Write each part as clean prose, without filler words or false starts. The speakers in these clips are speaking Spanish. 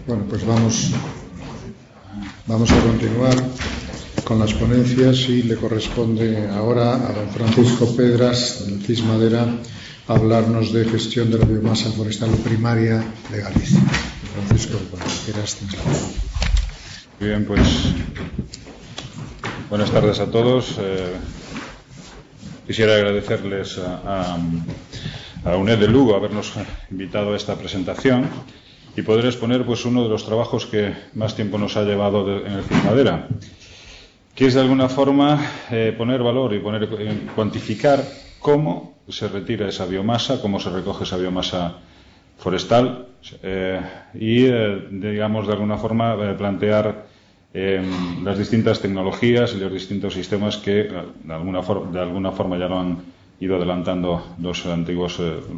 Bueno, pues vamos a continuar con las ponencias y le corresponde ahora a don Francisco Pedras, del CIS Madera, hablarnos de gestión de la biomasa forestal primaria de Galicia. Francisco, cuando quieras, tienes la palabra. Muy bien, pues buenas tardes a todos. Quisiera agradecerles a UNED de Lugo habernos invitado a esta presentación y poder exponer pues uno de los trabajos que más tiempo nos ha llevado en el CIS Madera, que es de alguna forma poner valor y cuantificar cómo se retira esa biomasa, cómo se recoge esa biomasa forestal y, digamos, de alguna forma plantear las distintas tecnologías y los distintos sistemas que de alguna forma ya lo han ido adelantando los antiguos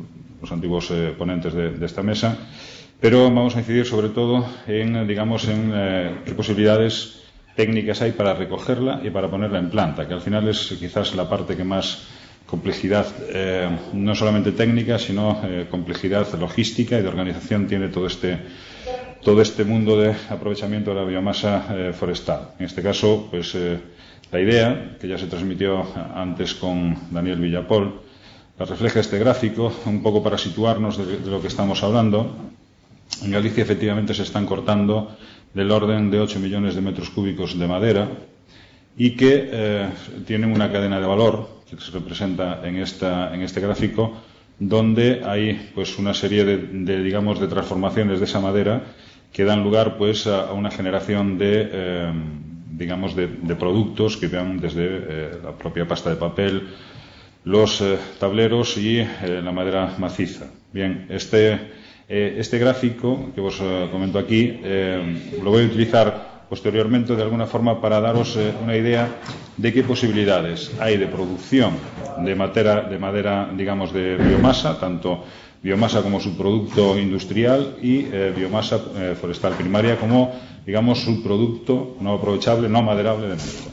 ponentes de esta mesa, pero vamos a incidir sobre todo en qué posibilidades técnicas hay para recogerla y para ponerla en planta, que al final es quizás la parte que más complejidad, no solamente técnica, sino complejidad logística y de organización tiene todo este mundo de aprovechamiento de la biomasa forestal. En este caso, pues la idea, que ya se transmitió antes con Daniel Villapol, la refleja este gráfico, un poco para situarnos de lo que estamos hablando. En Galicia, efectivamente, se están cortando del orden de 8 millones de metros cúbicos de madera y que tienen una cadena de valor que se representa en este gráfico, donde hay pues una serie de transformaciones de esa madera que dan lugar pues a una generación de productos que van desde la propia pasta de papel, los tableros y la madera maciza. Bien, este gráfico que os comento aquí lo voy a utilizar posteriormente de alguna forma para daros una idea de qué posibilidades hay de producción de madera, digamos, de biomasa, tanto biomasa como subproducto industrial y biomasa forestal primaria como, digamos, subproducto no aprovechable, no maderable de madera.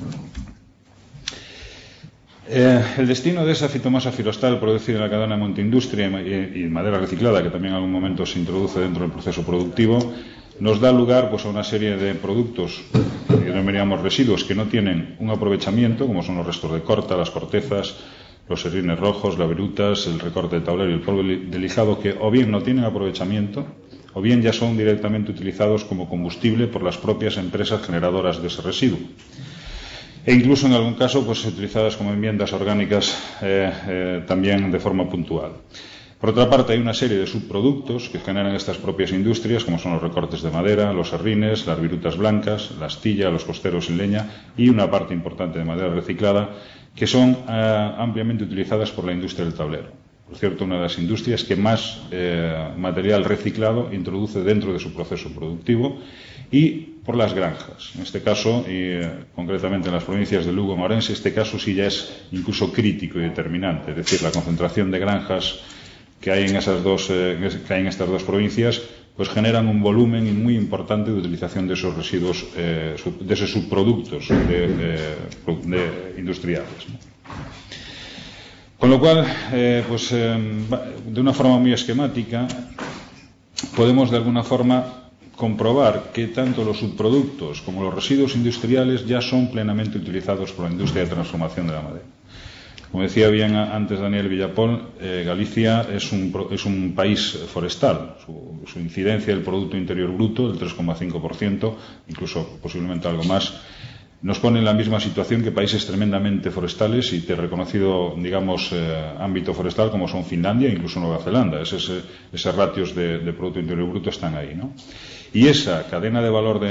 El destino de esa fitomasa forestal producida en la cadena de monteindustria y madera reciclada, que también en algún momento se introduce dentro del proceso productivo, nos da lugar pues a una serie de productos que denominamos residuos que no tienen un aprovechamiento, como son los restos de corta, las cortezas, los serrines rojos, las virutas, el recorte de tablero y el polvo de lijado, que o bien no tienen aprovechamiento o bien ya son directamente utilizados como combustible por las propias empresas generadoras de ese residuo. E incluso en algún caso pues utilizadas como enmiendas orgánicas también de forma puntual. Por otra parte, hay una serie de subproductos que generan estas propias industrias, como son los recortes de madera, los serrines, las virutas blancas, la astilla, los costeros sin leña y una parte importante de madera reciclada, que son ampliamente utilizadas por la industria del tablero. Por cierto, una de las industrias que más material reciclado introduce dentro de su proceso productivo, y por las granjas. En este caso, y concretamente en las provincias de Lugo y Ourense, este caso sí ya es incluso crítico y determinante. Es decir, la concentración de granjas que hay en estas dos provincias pues generan un volumen muy importante de utilización de esos residuos, de esos subproductos industriales, ¿no? Con lo cual, de una forma muy esquemática, podemos de alguna forma comprobar que tanto los subproductos como los residuos industriales ya son plenamente utilizados por la industria de transformación de la madera. Como decía bien antes Daniel Villapol, Galicia es un país forestal. Su incidencia del Producto Interior Bruto, del 3,5%, incluso posiblemente algo más, nos pone en la misma situación que países tremendamente forestales y de reconocido, digamos, ámbito forestal como son Finlandia e incluso Nueva Zelanda. Esos ratios de Producto Interior Bruto están ahí, ¿no? Y esa cadena de valor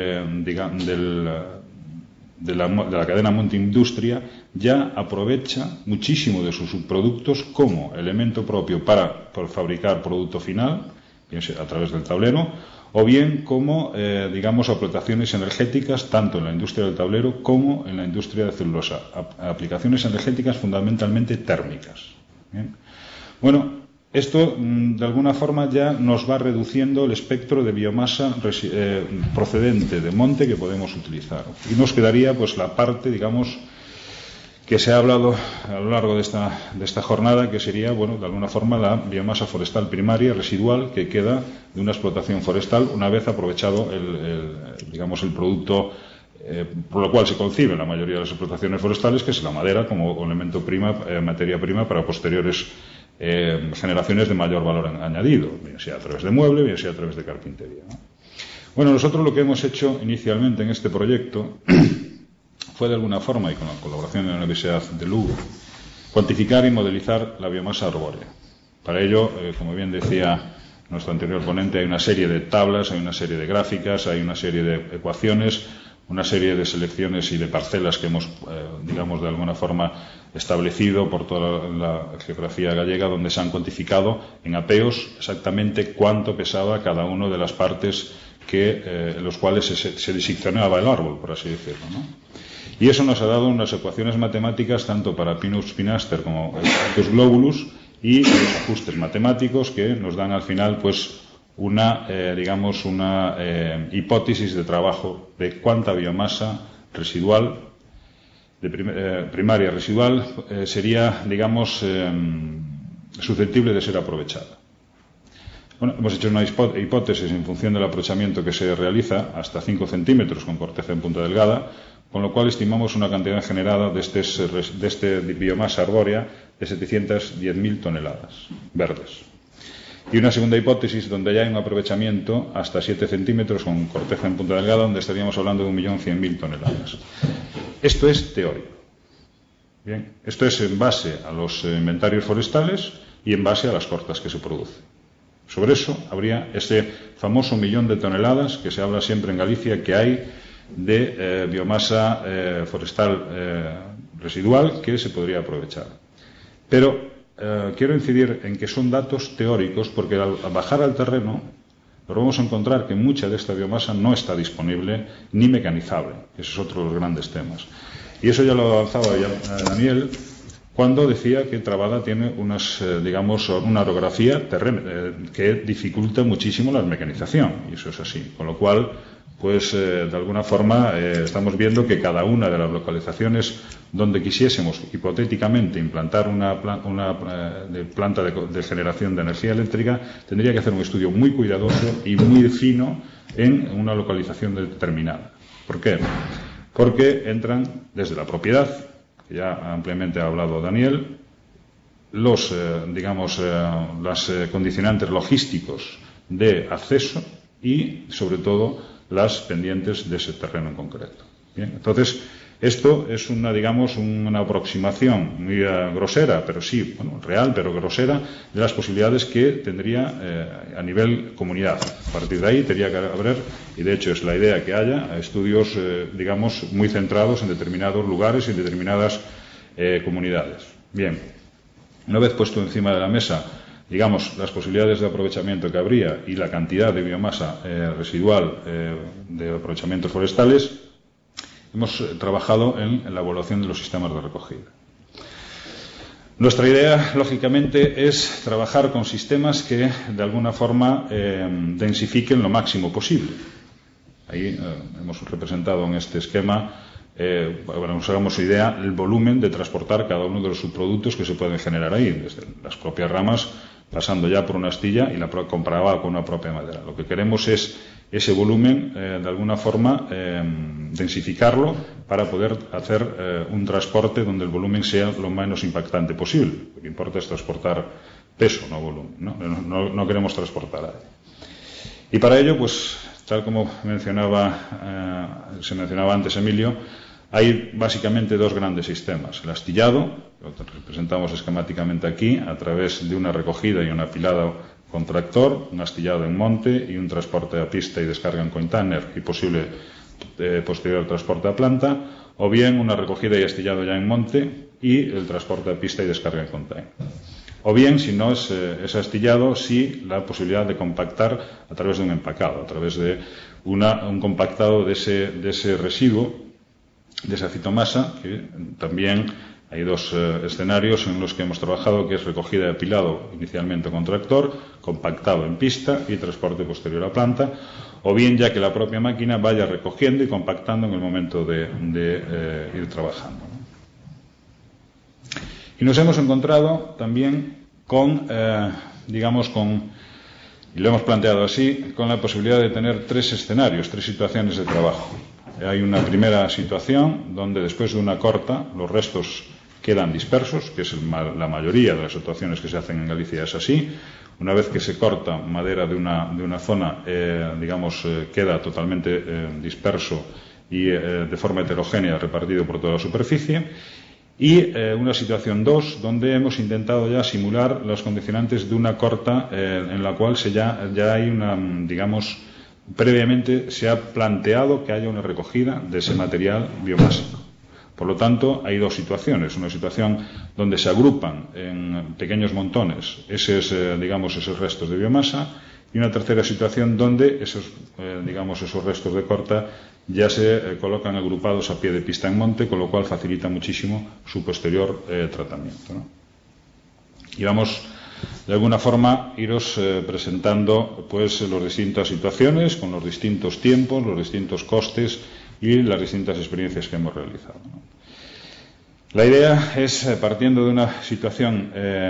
de la cadena monteindustria ya aprovecha muchísimo de sus subproductos como elemento propio para fabricar producto final, bien sea a través del tablero, o bien como, aplicaciones energéticas tanto en la industria del tablero como en la industria de celulosa, aplicaciones energéticas fundamentalmente térmicas. ¿Bien? Bueno, esto de alguna forma ya nos va reduciendo el espectro de biomasa procedente de monte que podemos utilizar, y nos quedaría pues la parte, digamos, que se ha hablado a lo largo de esta jornada, que sería, bueno, de alguna forma la biomasa forestal primaria residual que queda de una explotación forestal una vez aprovechado el producto por lo cual se concibe la mayoría de las explotaciones forestales, que es la madera como elemento materia prima para posteriores generaciones de mayor valor añadido, bien sea a través de mueble, bien sea a través de carpintería, ¿no? Bueno, nosotros lo que hemos hecho inicialmente en este proyecto fue de alguna forma, y con la colaboración de la Universidad de Lugo, cuantificar y modelizar la biomasa arbórea. Para ello, como bien decía nuestro anterior ponente, hay una serie de tablas, hay una serie de gráficas, hay una serie de ecuaciones, una serie de selecciones y de parcelas que hemos, de alguna forma establecido por toda la geografía gallega, donde se han cuantificado en apeos exactamente cuánto pesaba cada una de las partes en los cuales se diseccionaba el árbol, por así decirlo, ¿no? Y eso nos ha dado unas ecuaciones matemáticas tanto para Pinus Pinaster como Pinus Globulus y los ajustes matemáticos que nos dan al final pues una hipótesis de trabajo de cuánta biomasa residual, primaria residual, sería, susceptible de ser aprovechada. Bueno, hemos hecho una hipótesis en función del aprovechamiento que se realiza hasta 5 centímetros con corteza en punta delgada, con lo cual estimamos una cantidad generada de este biomasa arbórea de 710.000 toneladas verdes. Y una segunda hipótesis donde ya hay un aprovechamiento hasta 7 centímetros con corteza en punta delgada, donde estaríamos hablando de 1.100.000 toneladas. Esto es teórico. Bien, esto es en base a los inventarios forestales y en base a las cortas que se producen. Sobre eso habría ese famoso 1.000.000 de toneladas que se habla siempre en Galicia que hay de biomasa forestal residual que se podría aprovechar. Pero quiero incidir en que son datos teóricos porque al bajar al terreno nos vamos a encontrar que mucha de esta biomasa no está disponible ni mecanizable. Ese es otro de los grandes temas. Y eso ya lo avanzaba ya Daniel cuando decía que Trabada tiene una orografía que dificulta muchísimo la mecanización, y eso es así. Con lo cual, pues de alguna forma estamos viendo que cada una de las localizaciones donde quisiésemos hipotéticamente implantar una planta de generación de energía eléctrica, tendría que hacer un estudio muy cuidadoso y muy fino en una localización determinada. ¿Por qué? Porque entran desde la propiedad, que ya ampliamente ha hablado Daniel, los condicionantes logísticos de acceso y, sobre todo, las pendientes de ese terreno en concreto. Bien, entonces, esto es una aproximación muy grosera, pero sí, bueno, real, pero grosera, de las posibilidades que tendría a nivel comunidad. A partir de ahí tendría que haber, y de hecho es la idea que haya, estudios, muy centrados en determinados lugares y en determinadas comunidades. Bien, una vez puesto encima de la mesa, las posibilidades de aprovechamiento que habría y la cantidad de biomasa residual de aprovechamientos forestales, hemos trabajado en la evaluación de los sistemas de recogida. Nuestra idea, lógicamente, es trabajar con sistemas que, de alguna forma, densifiquen lo máximo posible. Ahí hemos representado en este esquema, para que nos hagamos idea, el volumen de transportar cada uno de los subproductos que se pueden generar ahí, desde las propias ramas, pasando ya por una astilla y la comparada con una propia madera. Lo que queremos es ese volumen, de alguna forma, densificarlo para poder hacer un transporte donde el volumen sea lo menos impactante posible. Lo que importa es transportar peso, no volumen. No queremos transportar aire. Y para ello, pues, tal como se mencionaba antes Emilio, hay básicamente dos grandes sistemas. El astillado, lo representamos esquemáticamente aquí, a través de una recogida y un apilado con tractor, un astillado en monte y un transporte a pista y descarga en container y posible posterior transporte a planta, o bien una recogida y astillado ya en monte y el transporte a pista y descarga en container. O bien, si no es astillado, sí la posibilidad de compactar a través de un empacado, a través de un compactado de ese residuo, de esa fitomasa, que también hay dos escenarios en los que hemos trabajado, que es recogida y apilado inicialmente con tractor, compactado en pista y transporte posterior a planta, o bien ya que la propia máquina vaya recogiendo y compactando en el momento de ir trabajando. Y nos hemos encontrado también con, y lo hemos planteado así, con la posibilidad de tener 3 escenarios, 3 situaciones de trabajo. Hay una primera situación donde después de una corta los restos quedan dispersos, que es la mayoría de las actuaciones que se hacen en Galicia es así. Una vez que se corta madera de una zona, queda totalmente disperso y de forma heterogénea repartido por toda la superficie. Y una situación 2, donde hemos intentado ya simular los condicionantes de una corta en la cual ya hay una, previamente se ha planteado que haya una recogida de ese material biomásico. Por lo tanto, hay 2 situaciones. Una situación donde se agrupan en pequeños montones esos restos de biomasa, y una tercera situación donde esos restos de corta ya se colocan agrupados a pie de pista en monte, con lo cual facilita muchísimo su posterior tratamiento, ¿no? Y vamos, de alguna forma, iros presentando pues las distintas situaciones, con los distintos tiempos, los distintos costes y las distintas experiencias que hemos realizado, ¿no? La idea es, partiendo de una situación,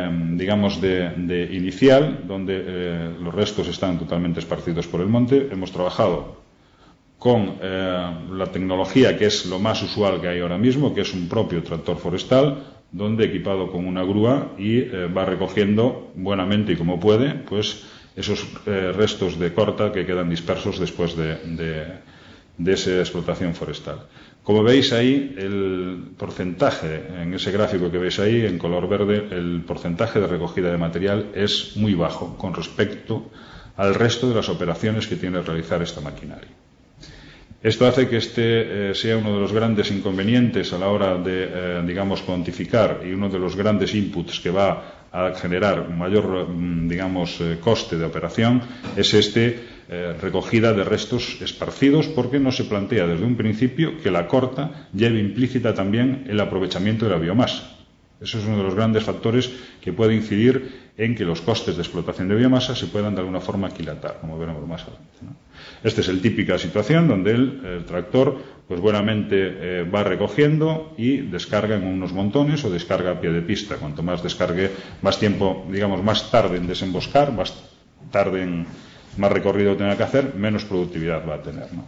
de inicial, donde los restos están totalmente esparcidos por el monte. Hemos trabajado con la tecnología que es lo más usual que hay ahora mismo, que es un propio tractor forestal, donde equipado con una grúa y va recogiendo buenamente y como puede, pues esos restos de corta que quedan dispersos después de esa explotación forestal. Como veis ahí, el porcentaje, en ese gráfico que veis ahí, en color verde, el porcentaje de recogida de material es muy bajo con respecto al resto de las operaciones que tiene que realizar esta maquinaria. Esto hace que este sea uno de los grandes inconvenientes a la hora de, cuantificar, y uno de los grandes inputs que va a generar un mayor, coste de operación, es recogida de restos esparcidos, porque no se plantea desde un principio que la corta lleve implícita también el aprovechamiento de la biomasa. Eso es uno de los grandes factores que puede incidir en que los costes de explotación de biomasa se puedan de alguna forma aquilatar, como veremos más adelante, ¿no? Esta es la típica situación donde el tractor pues buenamente va recogiendo y descarga en unos montones o descarga a pie de pista. Cuanto más descargue, más tiempo, más tarde en desemboscar, más tarde en más recorrido tenga que hacer, menos productividad va a tener, ¿no?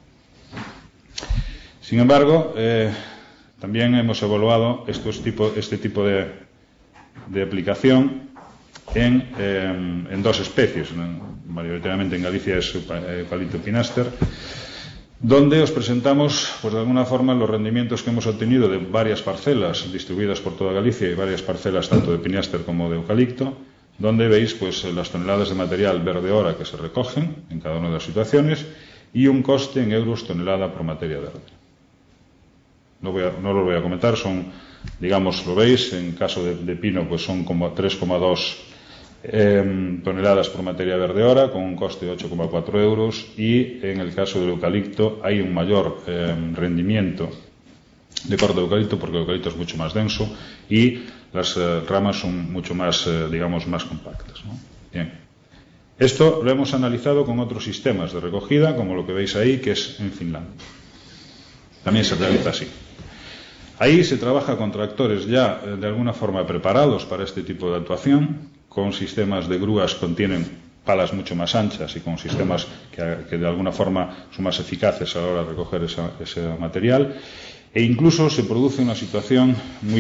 Sin embargo, también hemos evaluado este tipo de aplicación en 2 especies. Mayoritariamente en Galicia es Eucalipto pinaster, donde os presentamos, pues de alguna forma, los rendimientos que hemos obtenido de varias parcelas distribuidas por toda Galicia, y varias parcelas tanto de pinaster como de eucalipto, donde veis pues las toneladas de material verde hora que se recogen en cada una de las situaciones y un coste en euros tonelada por materia verde. No lo voy a comentar, son, lo veis, en caso de pino pues son como 3,2 toneladas por materia verde hora, con un coste de 8,4 euros, y en el caso del eucalipto hay un mayor rendimiento de corte de eucalipto, porque el eucalipto es mucho más denso y las ramas son mucho más, más compactas, ¿no? Bien. Esto lo hemos analizado con otros sistemas de recogida, como lo que veis ahí, que es en Finlandia. También se realiza así. Ahí se trabaja con tractores ya de alguna forma preparados para este tipo de actuación, con sistemas de grúas que contienen palas mucho más anchas y con sistemas que de alguna forma son más eficaces a la hora de recoger ese material. E incluso se produce una situación muy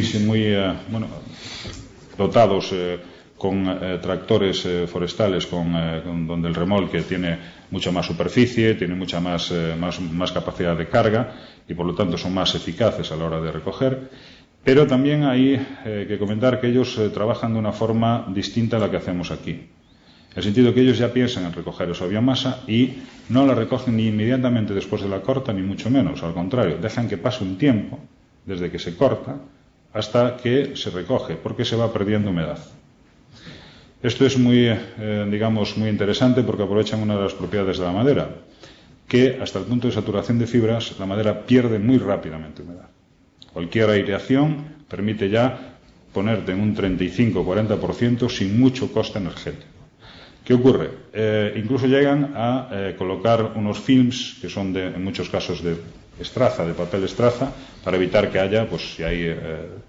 dotados con tractores forestales donde el remolque tiene mucha más superficie, tiene mucha más capacidad de carga y por lo tanto son más eficaces a la hora de recoger. Pero también hay que comentar que ellos trabajan de una forma distinta a la que hacemos aquí. En el sentido que ellos ya piensan en recoger esa biomasa y no la recogen ni inmediatamente después de la corta, ni mucho menos. Al contrario, dejan que pase un tiempo desde que se corta hasta que se recoge, porque se va perdiendo humedad. Esto es muy interesante, porque aprovechan una de las propiedades de la madera, que hasta el punto de saturación de fibras la madera pierde muy rápidamente humedad. Cualquier aireación permite ya ponerte en un 35-40% sin mucho coste energético. ¿Qué ocurre? Incluso llegan a colocar unos films que son en muchos casos de estraza, de papel estraza, para evitar que haya, pues si hay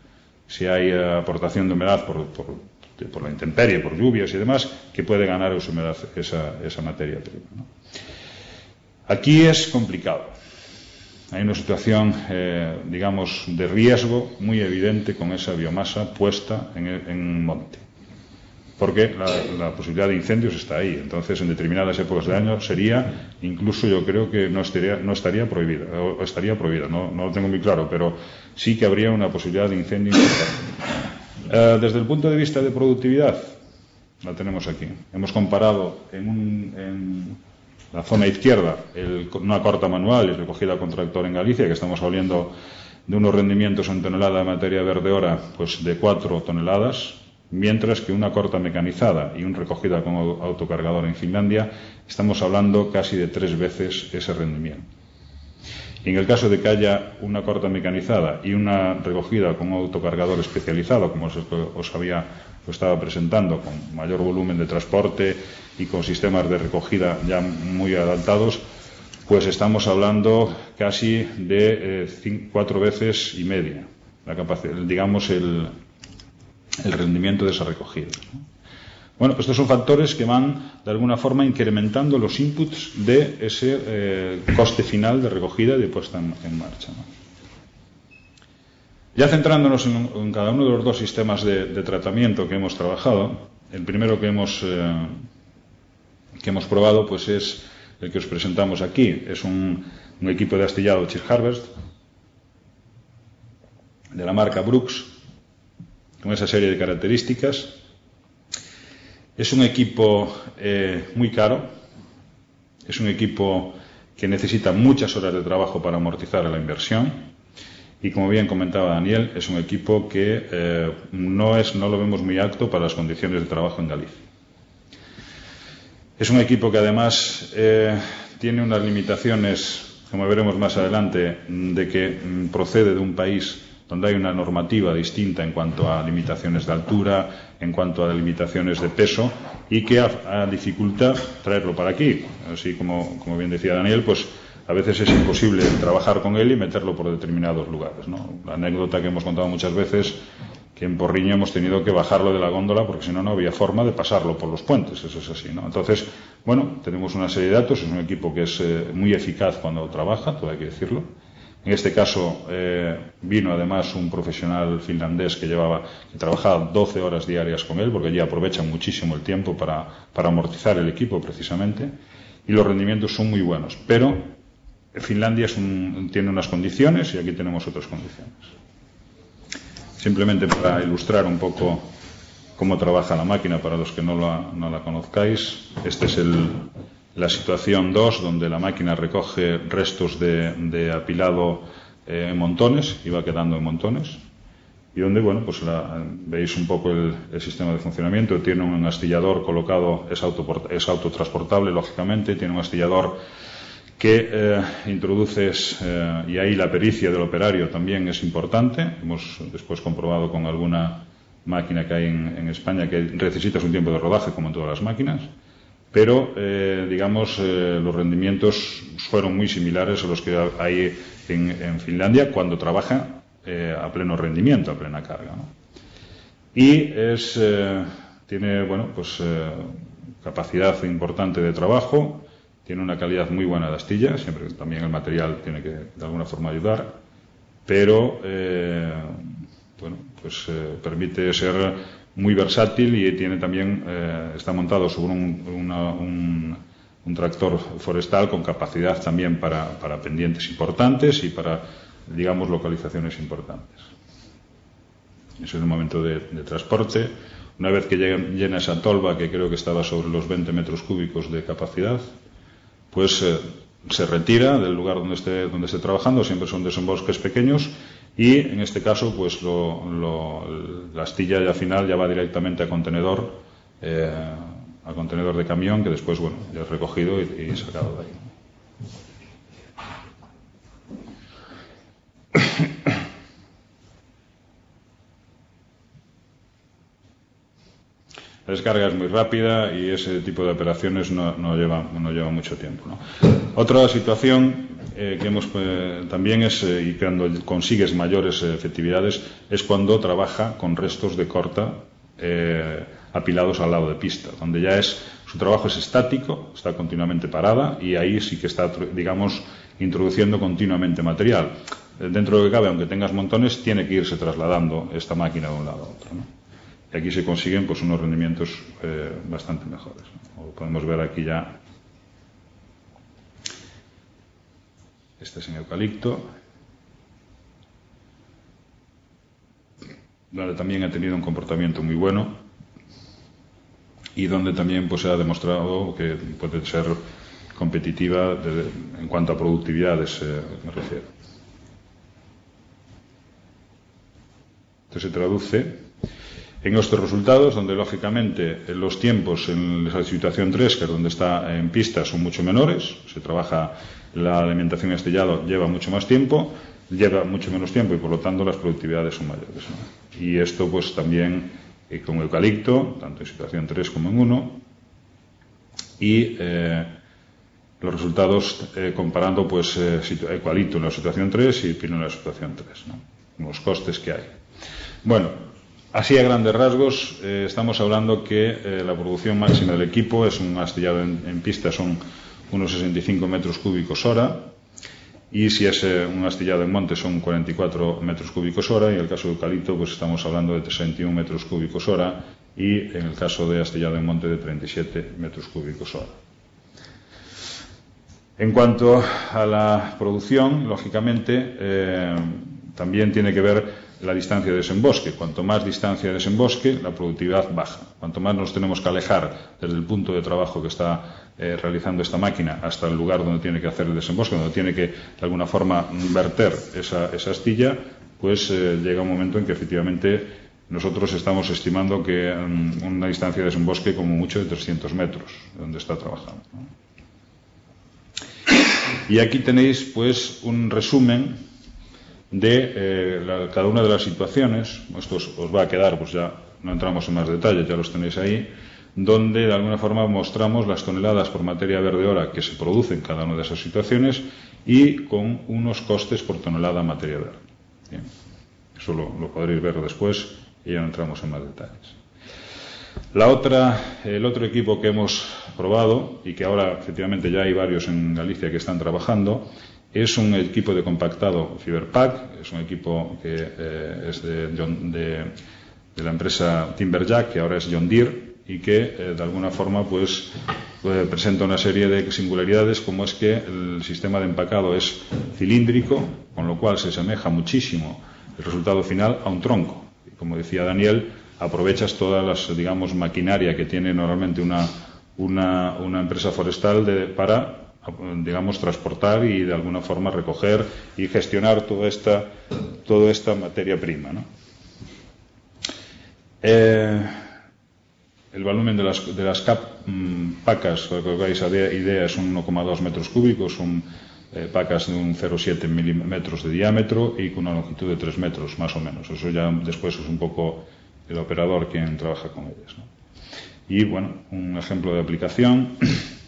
si hay aportación de humedad por la intemperie, por lluvias y demás, que puede ganar esa materia prima, ¿no? Aquí es complicado. Hay una situación, digamos, de riesgo muy evidente con esa biomasa puesta en monte. Porque la posibilidad de incendios está ahí. Entonces, en determinadas épocas del año sería, incluso yo creo que no estaría prohibida, o estaría prohibida, no lo tengo muy claro, pero sí que habría una posibilidad de incendio importante. Desde el punto de vista de productividad, la tenemos aquí. Hemos comparado en la zona izquierda una corta manual y recogida con tractor en Galicia, que estamos hablando de unos rendimientos en tonelada de materia verde hora pues de 4 toneladas, mientras que una corta mecanizada y una recogida con autocargador en Finlandia estamos hablando casi de 3 veces ese rendimiento. Y en el caso de que haya una corta mecanizada y una recogida con un autocargador especializado, como os estaba presentando, con mayor volumen de transporte y con sistemas de recogida ya muy adaptados, pues estamos hablando casi de 4 veces y media la capacidad, digamos, el rendimiento de esa recogida, ¿no? Bueno, estos son factores que van de alguna forma incrementando los inputs de ese coste final de recogida y de puesta en marcha, ¿no? Ya centrándonos en cada uno de los dos sistemas de tratamiento que hemos trabajado, el primero que hemos probado pues es el que os presentamos aquí. Es un equipo de astillado Chir Harvest de la marca Brooks, con esa serie de características. Es un equipo muy caro, es un equipo que necesita muchas horas de trabajo para amortizar la inversión y, como bien comentaba Daniel, es un equipo que no lo vemos muy apto para las condiciones de trabajo en Galicia. Es un equipo que además tiene unas limitaciones, como veremos más adelante, de que procede de un país donde hay una normativa distinta en cuanto a limitaciones de altura, en cuanto a limitaciones de peso, y que dificulta traerlo para aquí. Así como bien decía Daniel, pues a veces es imposible trabajar con él y meterlo por determinados lugares, ¿no? La anécdota que hemos contado muchas veces, que en Porriño hemos tenido que bajarlo de la góndola porque si no, no había forma de pasarlo por los puentes. Eso es así, ¿no? Entonces, bueno, tenemos una serie de datos. Es un equipo que es muy eficaz cuando trabaja, todo hay que decirlo. En este caso vino además un profesional finlandés que trabajaba 12 horas diarias con él, porque allí aprovechan muchísimo el tiempo para amortizar el equipo precisamente, y los rendimientos son muy buenos. Pero Finlandia tiene unas condiciones y aquí tenemos otras condiciones. Simplemente para ilustrar un poco cómo trabaja la máquina, para los que no la conozcáis, esta es la situación 2, donde la máquina recoge restos de apilado en montones, y va quedando en montones, y donde, bueno, pues veis un poco el sistema de funcionamiento. Tiene un astillador colocado, es autotransportable, lógicamente, tiene un astillador que introduces, y ahí la pericia del operario también es importante. Hemos después comprobado con alguna máquina que hay en España que necesitas un tiempo de rodaje, como en todas las máquinas, pero digamos los rendimientos fueron muy similares a los que hay en Finlandia cuando trabaja a pleno rendimiento, a plena carga, ¿no? Y tiene, bueno, pues capacidad importante de trabajo. Tiene una calidad muy buena de astilla, siempre también el material tiene que de alguna forma ayudar, pero bueno, pues permite ser muy versátil y tiene también está montado sobre un tractor forestal con capacidad también para pendientes importantes y para, digamos, localizaciones importantes. Ese es el momento de transporte. Una vez que llena esa tolva, que creo que estaba sobre los 20 metros cúbicos de capacidad, pues se retira del lugar donde esté trabajando. Siempre son desembolques pequeños, y en este caso pues la astilla ya final ya va directamente a contenedor de camión, que después, bueno, ya es recogido y sacado de ahí. La descarga es muy rápida y ese tipo de operaciones no lleva mucho tiempo, ¿no? Otra situación que hemos también es, y cuando consigues mayores efectividades, es cuando trabaja con restos de corta apilados al lado de pista, donde ya su trabajo es estático, está continuamente parada y ahí sí que está, digamos, introduciendo continuamente material. Dentro de lo que cabe, aunque tengas montones, tiene que irse trasladando esta máquina de un lado a otro, ¿no? Y aquí se consiguen pues unos rendimientos bastante mejores, ¿no? Como podemos ver aquí ya, este es en eucalipto, donde también ha tenido un comportamiento muy bueno y donde también pues se ha demostrado que puede ser competitiva en cuanto a productividades me refiero. Esto se traduce en estos resultados, donde lógicamente los tiempos en la situación 3, que es donde está en pista, son mucho menores. Se trabaja la alimentación astillado, lleva mucho más tiempo, lleva mucho menos tiempo y por lo tanto las productividades son mayores, ¿no? Y esto pues también con eucalipto, tanto en situación 3 como en 1, y los resultados comparando pues eucalipto en la situación 3 y pino en la situación 3, ¿no? Los costes que hay. Bueno, así a grandes rasgos estamos hablando que la producción máxima del equipo es un astillado en pista, son unos 65 metros cúbicos hora, y si es un astillado en monte son 44 metros cúbicos hora, y en el caso de eucalipto pues estamos hablando de 61 metros cúbicos hora, y en el caso de astillado en monte de 37 metros cúbicos hora. En cuanto a la producción, lógicamente también tiene que ver la distancia de desemboque. Cuanto más distancia de desemboque, la productividad baja. Cuanto más nos tenemos que alejar desde el punto de trabajo que está realizando esta máquina hasta el lugar donde tiene que hacer el desemboque, donde tiene que de alguna forma verter esa astilla, pues llega un momento en que efectivamente nosotros estamos estimando que una distancia de desemboque como mucho de 300 metros donde está trabajando, ¿no? Y aquí tenéis pues un resumen de cada una de las situaciones. Esto os va a quedar, pues ya no entramos en más detalle, ya los tenéis ahí, donde de alguna forma mostramos las toneladas por materia verde hora que se producen en cada una de esas situaciones y con unos costes por tonelada materia verde. Bien. Eso lo podréis ver después y ya no entramos en más detalles. El otro equipo que hemos probado y que ahora efectivamente ya hay varios en Galicia que están trabajando es un equipo de compactado Fiberpack. Es un equipo que es de la empresa Timberjack, que ahora es John Deere, y que de alguna forma pues presenta una serie de singularidades, como es que el sistema de empacado es cilíndrico, con lo cual se asemeja muchísimo el resultado final a un tronco. Y como decía Daniel, aprovechas todas las, digamos, maquinaria que tiene normalmente una empresa forestal para, digamos, transportar y de alguna forma recoger y gestionar toda esta materia prima, ¿no? El volumen de las pacas, para que os hagáis idea, es un 1,2 metros cúbicos, son pacas de un 0,7 milímetros de diámetro y con una longitud de 3 metros, más o menos. Eso ya después es un poco el operador quien trabaja con ellas, ¿no? Y bueno, un ejemplo de aplicación.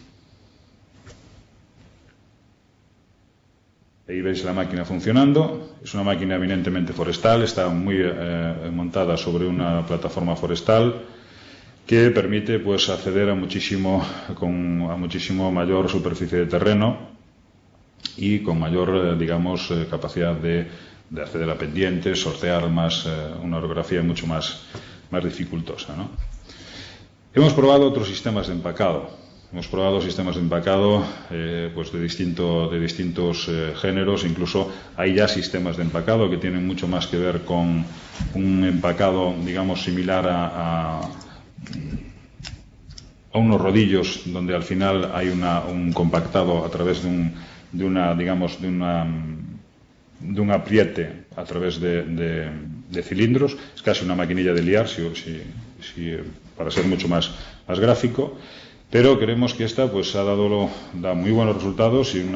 Ahí veis la máquina funcionando. Es una máquina eminentemente forestal, está muy montada sobre una plataforma forestal que permite pues acceder a muchísimo mayor superficie de terreno y con mayor digamos capacidad de acceder a pendientes, sortear más una orografía mucho más dificultosa, ¿no? Hemos probado otros sistemas de empacado. Hemos probado sistemas de empacado pues de distintos géneros. Incluso hay ya sistemas de empacado que tienen mucho más que ver con un empacado, digamos, similar a unos rodillos, donde al final hay un compactado a través de un apriete a través de cilindros. Es casi una maquinilla de liar, para ser mucho más gráfico. Pero creemos que esta pues da muy buenos resultados y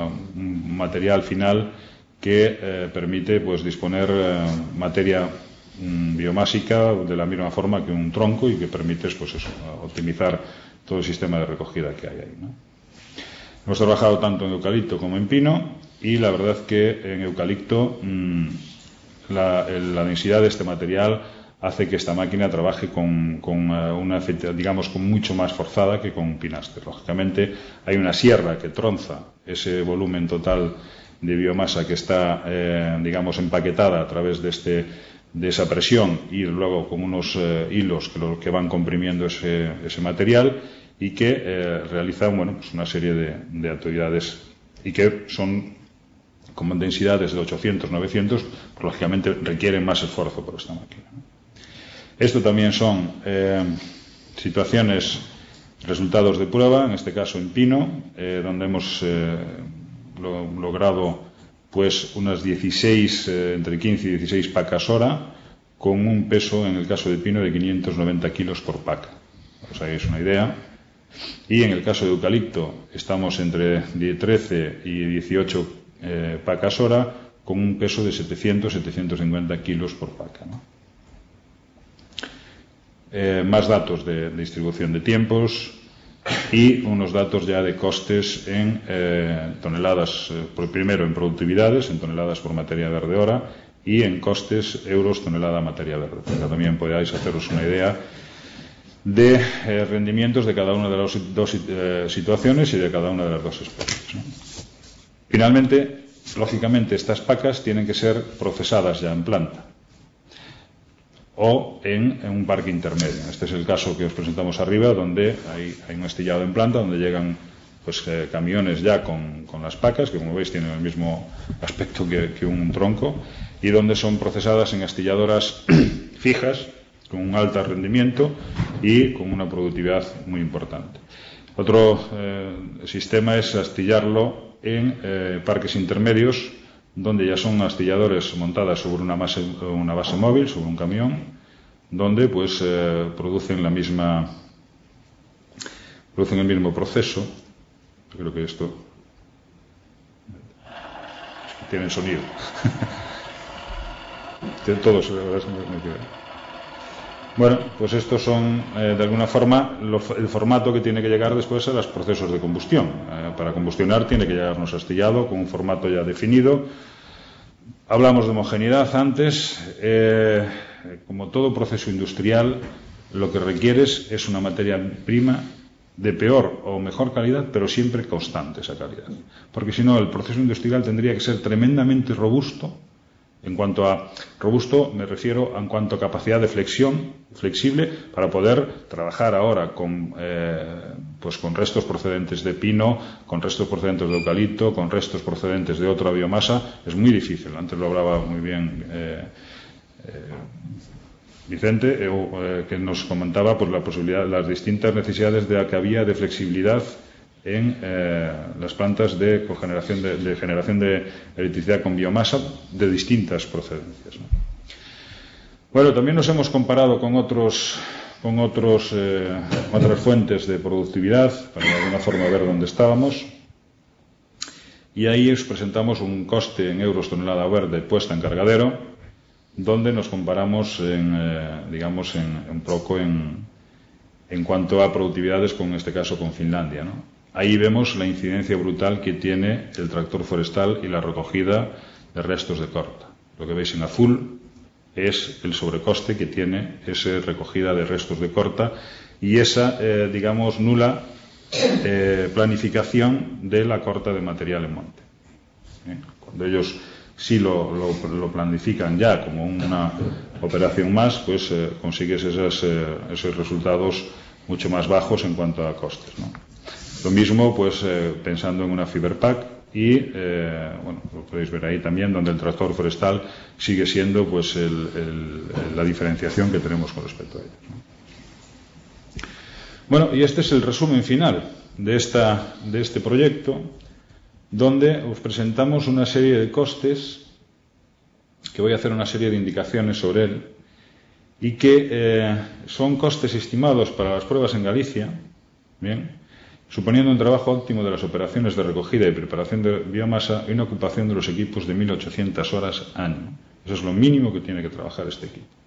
un material final que permite pues disponer materia biomásica de la misma forma que un tronco y que permites, pues eso, optimizar todo el sistema de recogida que hay ahí, ¿no? Hemos trabajado tanto en eucalipto como en pino, y la verdad que en eucalipto la densidad de este material hace que esta máquina trabaje con una efectividad, digamos, con mucho más forzada que con un pinaster. Lógicamente hay una sierra que tronza ese volumen total de biomasa que está, digamos, empaquetada a través de esa presión, y luego con unos hilos que van comprimiendo ese material, y que realizan, bueno, pues una serie de actividades, y que son como densidades de 800, 900, pues lógicamente requieren más esfuerzo por esta máquina, ¿no? Esto también son situaciones, resultados de prueba, en este caso en pino, donde hemos logrado pues unas 16, entre 15 y 16 pacas hora, con un peso, en el caso de pino, de 590 kilos por paca. Os hagáis una idea. Y en el caso de eucalipto estamos entre 13 y 18 pacas hora, con un peso de 700-750 kilos por paca, ¿no? Más datos de distribución de tiempos y unos datos ya de costes en toneladas, primero en productividades, en toneladas por materia verde hora, y en costes euros tonelada materia verde, para que también podáis haceros una idea de rendimientos de cada una de las dos situaciones y de cada una de las dos especies, ¿no? Finalmente, lógicamente, estas pacas tienen que ser procesadas ya en planta o en un parque intermedio. Este es el caso que os presentamos arriba, donde hay un astillado en planta, donde llegan pues camiones ya con las pacas, que como veis tienen el mismo aspecto que un tronco, y donde son procesadas en astilladoras fijas, con un alto rendimiento y con una productividad muy importante. Otro sistema es astillarlo en parques intermedios, donde ya son astilladores montadas sobre una base móvil, sobre un camión, donde pues producen el mismo proceso. Creo que esto tienen sonido. Todos. Bueno, pues estos son, de alguna forma, el formato que tiene que llegar después a los procesos de combustión. Para combustionar tiene que llegarnos astillado con un formato ya definido. Hablamos de homogeneidad antes. Como todo proceso industrial, lo que requieres es una materia prima de peor o mejor calidad, pero siempre constante esa calidad. Porque si no, el proceso industrial tendría que ser tremendamente robusto. En cuanto a robusto, me refiero en cuanto a capacidad de flexible, para poder trabajar ahora con restos procedentes de pino, con restos procedentes de eucalipto, con restos procedentes de otra biomasa. Es muy difícil. Antes lo hablaba muy bien Vicente, que nos comentaba pues la posibilidad, las distintas necesidades que había de flexibilidad en las plantas de generación de electricidad con biomasa de distintas procedencias, ¿no? Bueno, también nos hemos comparado con otras fuentes de productividad, para de alguna forma ver dónde estábamos, y ahí os presentamos un coste en euros tonelada verde puesta en cargadero, donde nos comparamos un poco en cuanto a productividades, con, en este caso, con Finlandia, ¿no? Ahí vemos la incidencia brutal que tiene el tractor forestal y la recogida de restos de corta. Lo que veis en azul es el sobrecoste que tiene esa recogida de restos de corta y esa, nula planificación de la corta de material en monte. Cuando ellos sí lo planifican ya como una operación más, pues consigues esos resultados mucho más bajos en cuanto a costes, ¿no? Lo mismo, pues, pensando en una Fiberpack y, lo podéis ver ahí también, donde el tractor forestal sigue siendo, pues, la diferenciación que tenemos con respecto a ellos, ¿no? Bueno, y este es el resumen final de este proyecto, donde os presentamos una serie de costes, que voy a hacer una serie de indicaciones sobre él, y que son costes estimados para las pruebas en Galicia, bien, suponiendo un trabajo óptimo de las operaciones de recogida y preparación de biomasa y una ocupación de los equipos de 1.800 horas año. Eso es lo mínimo que tiene que trabajar este equipo.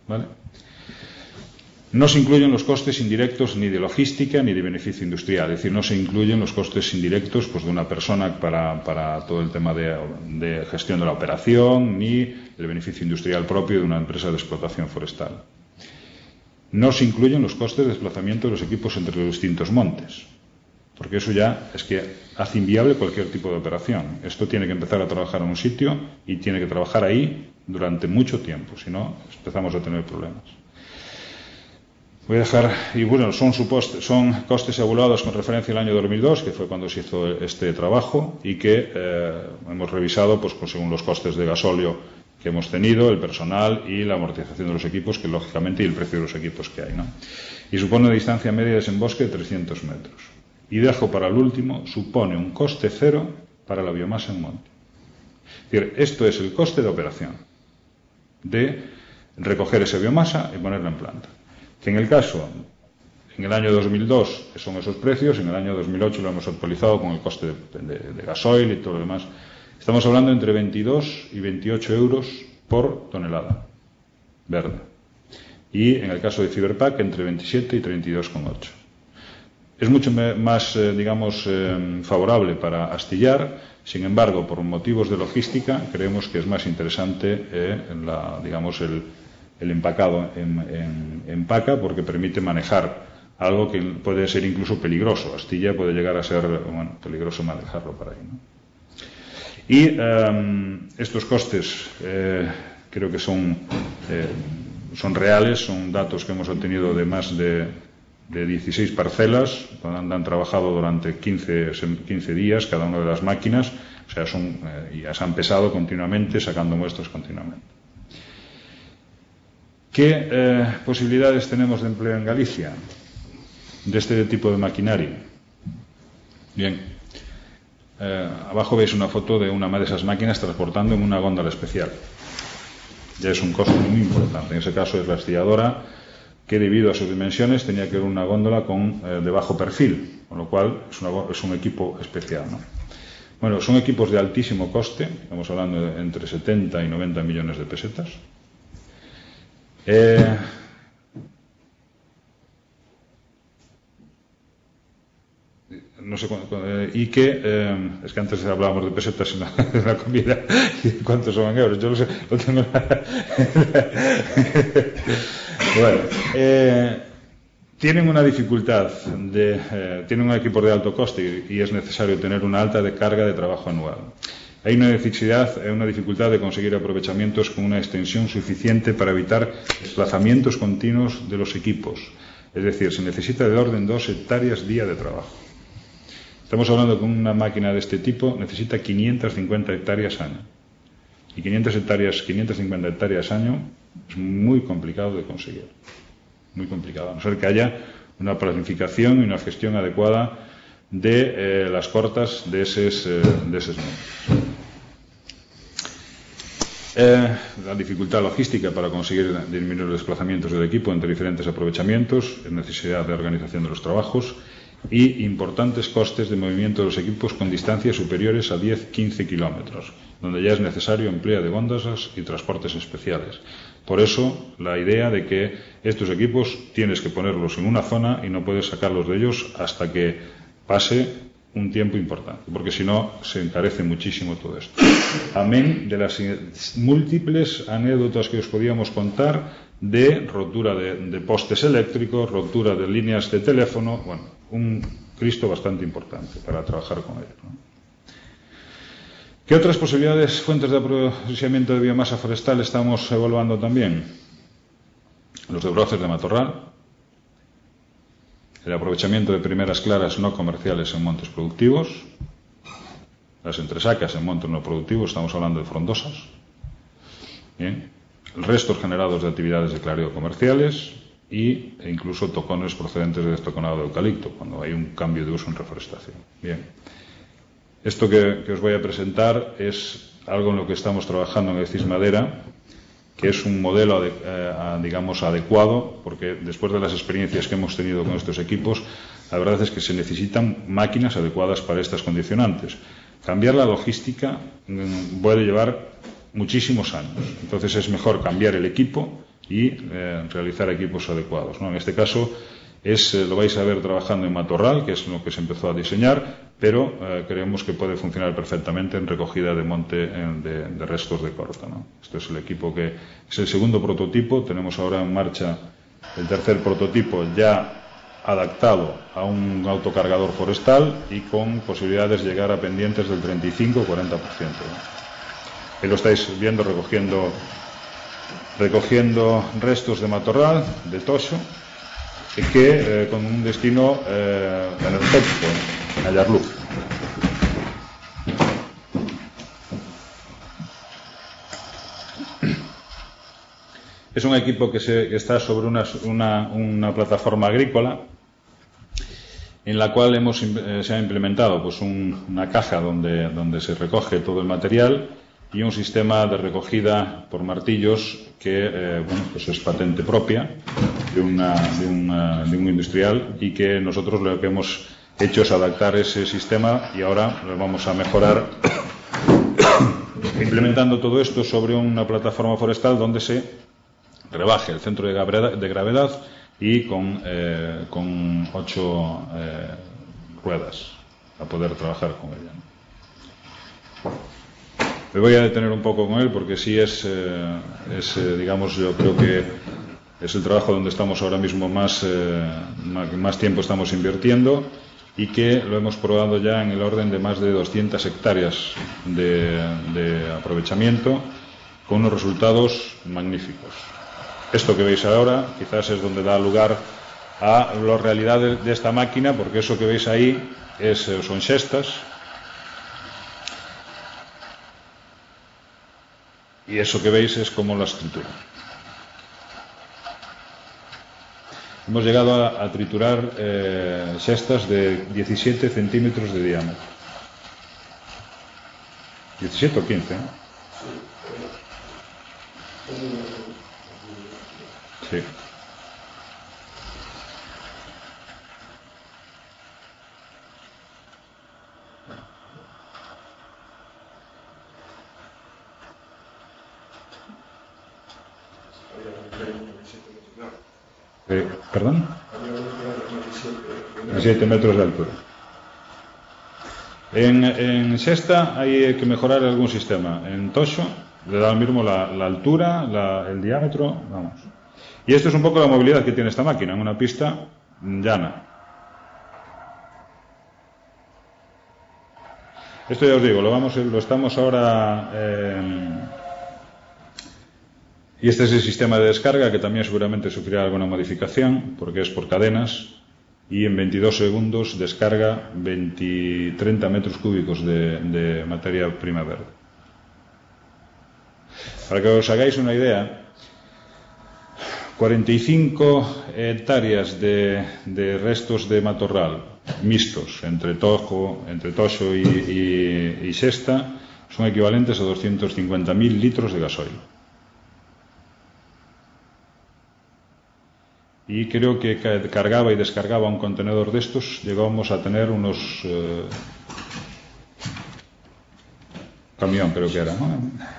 ¿vale? No se incluyen los costes indirectos ni de logística ni de beneficio industrial, es decir, no se incluyen los costes indirectos pues, de una persona para todo el tema de gestión de la operación, ni el beneficio industrial propio de una empresa de explotación forestal. No se incluyen los costes de desplazamiento de los equipos entre los distintos montes, porque eso ya es que hace inviable cualquier tipo de operación. Esto tiene que empezar a trabajar en un sitio y tiene que trabajar ahí durante mucho tiempo, si no empezamos a tener problemas. Voy a dejar, y bueno, son costes evaluados con referencia al año 2002, que fue cuando se hizo este trabajo, y que hemos revisado pues según los costes de gasóleo que hemos tenido, el personal y la amortización de los equipos, que lógicamente, y el precio de los equipos que hay, ¿no? Y supone una distancia media de desemboque de 300 metros. Y dejo para el último, supone un coste cero para la biomasa en monte. Es decir, esto es el coste de operación, de recoger esa biomasa y ponerla en planta. Que en el caso, en el año 2002 son esos precios, en el año 2008 lo hemos actualizado con el coste de gasoil y todo lo demás. Estamos hablando entre 22 y 28 euros por tonelada verde. Y en el caso de Fiberpack entre 27 y 32,8. Es mucho más, favorable para astillar. Sin embargo, por motivos de logística, creemos que es más interesante el empacado en paca, porque permite manejar algo que puede ser incluso peligroso. Astilla puede llegar a ser peligroso manejarlo para ahí, ¿no? Y estos costes creo que son reales, son datos que hemos obtenido de más de 16 parcelas, donde han trabajado durante 15 días cada una de las máquinas, o sea, y se han pesado continuamente, sacando muestras continuamente. ¿Qué posibilidades tenemos de empleo en Galicia de este tipo de maquinaria? Bien, abajo veis una foto de una de esas máquinas transportando en una góndola especial. Ya es un coste muy importante. En ese caso es la astilladora, que debido a sus dimensiones tenía que ir una góndola de bajo perfil, con lo cual es un equipo especial, ¿no? Bueno, son equipos de altísimo coste, estamos hablando de entre 70 y 90 millones de pesetas. No sé y que es que antes hablábamos de pesetas en la comida y de cuántos son en euros. Yo lo tengo. Bueno, tienen una dificultad tienen un equipo de alto coste y es necesario tener una alta carga de trabajo anual. Hay una dificultad de conseguir aprovechamientos con una extensión suficiente para evitar desplazamientos continuos de los equipos. Es decir, se necesita de orden 2 hectáreas día de trabajo. Estamos hablando que una máquina de este tipo necesita 550 hectáreas año. Y 550 hectáreas año es muy complicado de conseguir. Muy complicado, a no ser que haya una planificación y una gestión adecuada de las cortas de esos montes. La dificultad logística para conseguir disminuir los desplazamientos del equipo entre diferentes aprovechamientos, necesidad de organización de los trabajos y importantes costes de movimiento de los equipos con distancias superiores a 10-15 kilómetros, donde ya es necesario empleo de góndolas y transportes especiales. Por eso, la idea de que estos equipos tienes que ponerlos en una zona y no puedes sacarlos de ellos hasta que pase un tiempo importante, porque si no se encarece muchísimo todo esto. Amén de las múltiples anécdotas que os podíamos contar de rotura de postes eléctricos, rotura de líneas de teléfono, un Cristo bastante importante para trabajar con ello, ¿no? ¿Qué otras fuentes de aprovechamiento de biomasa forestal estamos evaluando también? Los de broces de matorral, el aprovechamiento de primeras claras no comerciales en montes productivos, las entresacas en montes no productivos, estamos hablando de frondosas, bien, restos generados de actividades de clareo comerciales e incluso tocones procedentes de destoconado de eucalipto, cuando hay un cambio de uso en reforestación. Bien. Esto que os voy a presentar es algo en lo que estamos trabajando en el CIS Madera, que es un modelo, adecuado, porque después de las experiencias que hemos tenido con estos equipos, la verdad es que se necesitan máquinas adecuadas para estas condicionantes. Cambiar la logística puede llevar muchísimos años. Entonces es mejor cambiar el equipo y realizar equipos adecuados, ¿no? En este caso lo vais a ver trabajando en matorral, que es lo que se empezó a diseñar, pero creemos que puede funcionar perfectamente en recogida de monte de restos de corta, ¿no? Este es el equipo que es el segundo prototipo. Tenemos ahora en marcha el tercer prototipo ya adaptado a un autocargador forestal y con posibilidades de llegar a pendientes del 35 o 40%, ¿no? Ahí lo estáis viendo recogiendo restos de matorral, de toxo, que con un destino energético, hallar luz. Es un equipo que está sobre una plataforma agrícola en la cual se ha implementado pues una caja donde se recoge todo el material y un sistema de recogida por martillos que pues es patente propia de un industrial, y que nosotros lo que hemos hecho es adaptar ese sistema y ahora lo vamos a mejorar implementando todo esto sobre una plataforma forestal donde se rebaje el centro de gravedad y con 8 ruedas a poder trabajar con ella, ¿no? Me voy a detener un poco con él porque sí digamos, yo creo que es el trabajo donde estamos ahora mismo más tiempo estamos invirtiendo, y que lo hemos probado ya en el orden de más de 200 hectáreas de aprovechamiento, con unos resultados magníficos. Esto que veis ahora quizás es donde da lugar a la realidad de esta máquina, porque eso que veis ahí son xestas, y eso que veis es como la escritura. Hemos llegado a triturar xestas de 17 centímetros de diámetro. 17 o 15, ¿eh? Sí. ¿Perdón? 17 metros de altura. En xesta hay que mejorar algún sistema. En toxo le da lo mismo la altura, el diámetro, vamos. Y esto es un poco la movilidad que tiene esta máquina en una pista llana. Esto ya os digo, lo estamos ahora y este es el sistema de descarga, que también seguramente sufrirá alguna modificación porque es por cadenas, y en 22 segundos descarga 30 metros cúbicos de materia prima verde. Para que os hagáis una idea, 45 hectáreas de restos de matorral mixtos entre toxo y xesta son equivalentes a 250.000 litros de gasoil. Y creo que cargaba y descargaba un contenedor de estos, llegábamos a tener unos camión, creo que era, ¿no?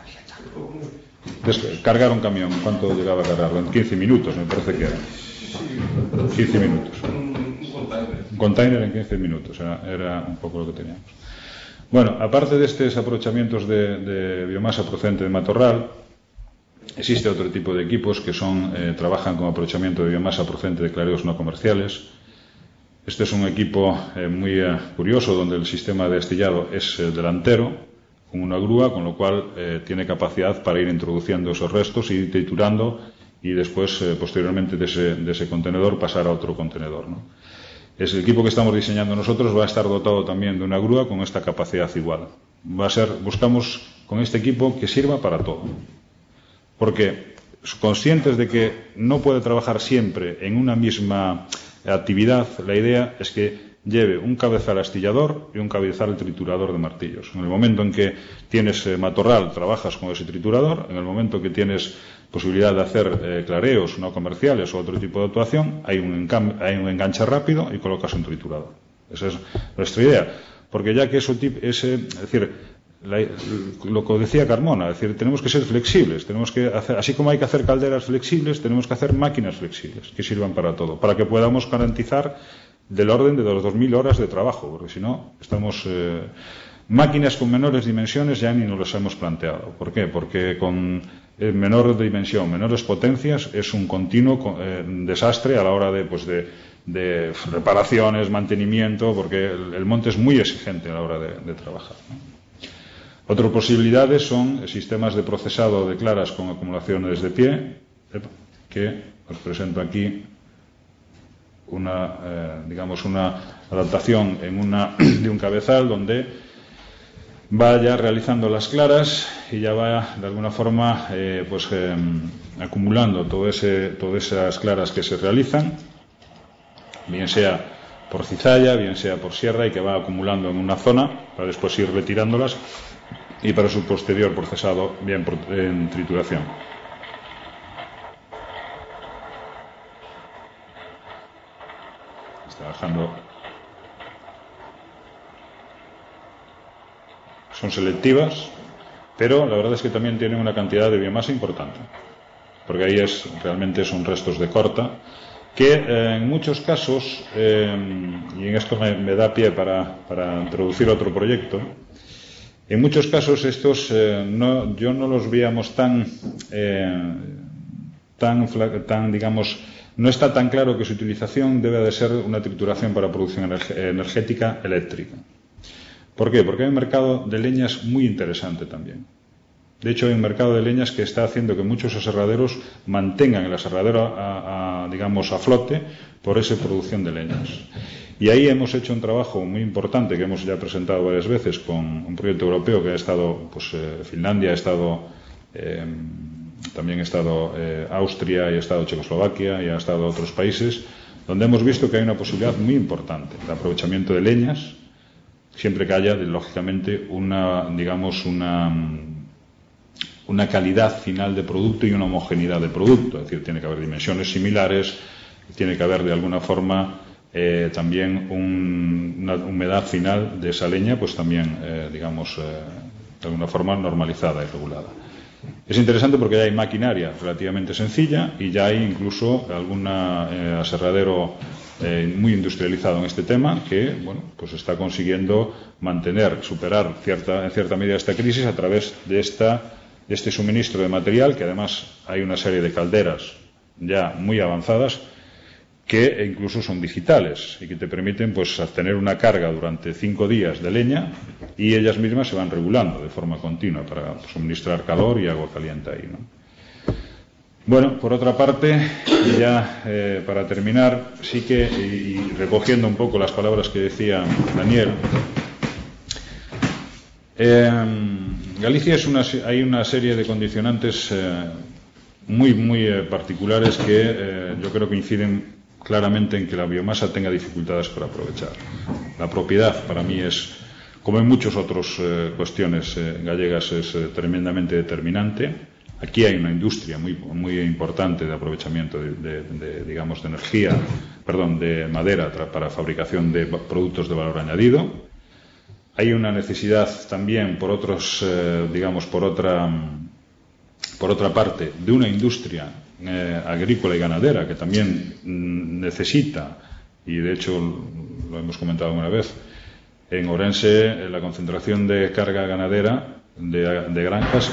Cargar un camión, ¿cuánto llegaba a cargarlo? En 15 minutos, me parece que era. 15 minutos. Un container en 15 minutos, era un poco lo que teníamos. Bueno, aparte de estos aprovechamientos de biomasa procedente de matorral, existe otro tipo de equipos que trabajan con aprovechamiento de biomasa procedente de clareos no comerciales. Este es un equipo muy curioso, donde el sistema de astillado es delantero, con una grúa, con lo cual tiene capacidad para ir introduciendo esos restos, ir triturando y después, posteriormente, de ese contenedor pasar a otro contenedor, ¿no? Es el equipo que estamos diseñando nosotros, va a estar dotado también de una grúa con esta capacidad igual. Buscamos con este equipo que sirva para todo, porque conscientes de que no puede trabajar siempre en una misma actividad, la idea es que lleve un cabezal astillador y un cabezal triturador de martillos. En el momento en que tienes matorral, trabajas con ese triturador. En el momento que tienes posibilidad de hacer clareos no comerciales o otro tipo de actuación, hay un enganche rápido y colocas un triturador. Esa es nuestra idea. Porque ya que es decir, lo que decía Carmona, es decir, tenemos que ser flexibles, tenemos que hacer, así como hay que hacer calderas flexibles, tenemos que hacer máquinas flexibles que sirvan para todo, para que podamos garantizar del orden de los 2.000 horas de trabajo, porque si no, estamos... máquinas con menores dimensiones ya ni nos las hemos planteado. ¿Por qué? Porque con menor dimensión, menores potencias, es un continuo desastre a la hora de reparaciones, mantenimiento, porque el monte es muy exigente a la hora de trabajar, ¿no? Otras posibilidades son sistemas de procesado de claras con acumulaciones de pie, que os presento aquí una adaptación de un cabezal donde vaya realizando las claras y ya va de alguna forma acumulando todas esas claras que se realizan, bien sea por cizalla, bien sea por sierra, y que va acumulando en una zona para después ir retirándolas y para su posterior procesado bien en trituración. Está bajando. Son selectivas, pero la verdad es que también tienen una cantidad de biomasa importante, porque ahí realmente son restos de corta, que en muchos casos, y en esto me da pie para introducir otro proyecto, en muchos casos estos yo no los veíamos tan digamos, no está tan claro que su utilización debe de ser una trituración para producción energética eléctrica. ¿Por qué? Porque hay un mercado de leñas muy interesante también. De hecho, hay un mercado de leñas que está haciendo que muchos aserraderos mantengan el aserradero digamos, a flote por esa producción de leñas. Y ahí hemos hecho un trabajo muy importante que hemos ya presentado varias veces con un proyecto europeo que ha estado, Finlandia, ha estado, también ha estado Austria, y ha estado Checoslovaquia, y ha estado otros países, donde hemos visto que hay una posibilidad muy importante de aprovechamiento de leñas, siempre que haya, lógicamente, una calidad final de producto y una homogeneidad de producto. Es decir, tiene que haber dimensiones similares, tiene que haber de alguna forma también una humedad final de esa leña, pues también, de alguna forma normalizada y regulada. Es interesante porque ya hay maquinaria relativamente sencilla y ya hay incluso algún aserradero muy industrializado en este tema que, pues está consiguiendo superar en cierta medida esta crisis a través de este suministro de material, que además hay una serie de calderas ya muy avanzadas que incluso son digitales y que te permiten tener una carga durante 5 días de leña y ellas mismas se van regulando de forma continua para suministrar calor y agua caliente ahí, ¿no? Bueno, por otra parte, ya para terminar, sí que, y recogiendo un poco las palabras que decía Daniel, Galicia hay una serie de condicionantes muy particulares que yo creo que inciden claramente en que la biomasa tenga dificultades para aprovechar. La propiedad, para mí, como en muchas otras cuestiones gallegas, es tremendamente determinante. Aquí hay una industria muy importante de aprovechamiento de madera para fabricación de productos de valor añadido. Hay una necesidad también por otra parte, de una industria agrícola y ganadera que también necesita, y de hecho lo hemos comentado una vez, en Ourense la concentración de carga ganadera de granjas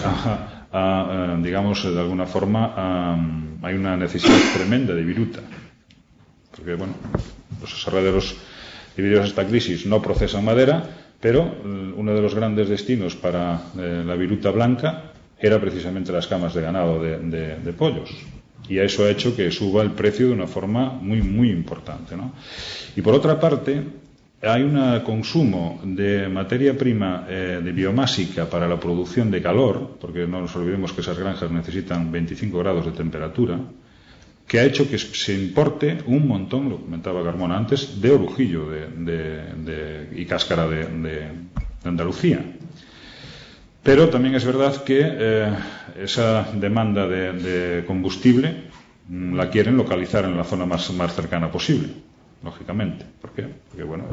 de alguna forma hay una necesidad tremenda de viruta, porque los aserraderos debido a esta crisis no procesan madera, pero uno de los grandes destinos para la viruta blanca era precisamente las camas de ganado de pollos, y eso ha hecho que suba el precio de una forma muy importante, ¿no? Y por otra parte hay un consumo de materia prima de biomásica para la producción de calor, porque no nos olvidemos que esas granjas necesitan 25 grados de temperatura, que ha hecho que se importe un montón, lo comentaba Carmona antes, de orujillo y cáscara de Andalucía. Pero también es verdad que esa demanda de combustible la quieren localizar en la zona más cercana posible. lógicamente. ¿Por qué? Porque, bueno,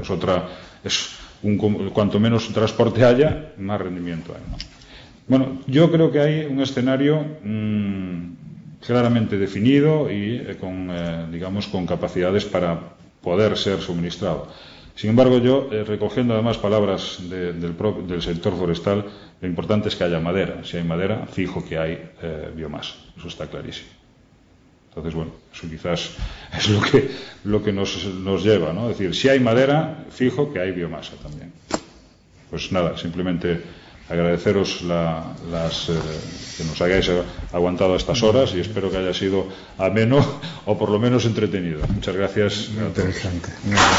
cuanto menos transporte haya, más rendimiento hay, ¿no? Bueno, yo creo que hay un escenario claramente definido y con capacidades para poder ser suministrado. Sin embargo, yo, recogiendo además palabras del sector forestal, lo importante es que haya madera. Si hay madera, fijo que hay biomasa. Eso está clarísimo. Entonces, bueno, eso quizás es lo que nos lleva, ¿no? Es decir, si hay madera, fijo que hay biomasa también. Pues nada, simplemente agradeceros que nos hayáis aguantado estas horas y espero que haya sido ameno o por lo menos entretenido. Muchas gracias. Muy interesante.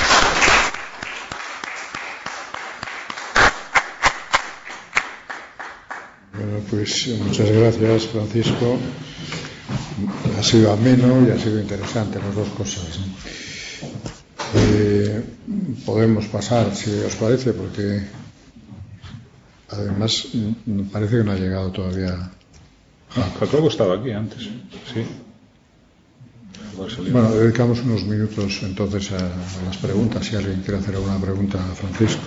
Bueno, pues muchas gracias, Francisco. Ha sido ameno y ha sido interesante las dos cosas, ¿no? Podemos pasar, si os parece, porque además parece que no ha llegado todavía. Jacobo estaba aquí antes, sí. Bueno, dedicamos unos minutos entonces a las preguntas, si alguien quiere hacer alguna pregunta a Francisco.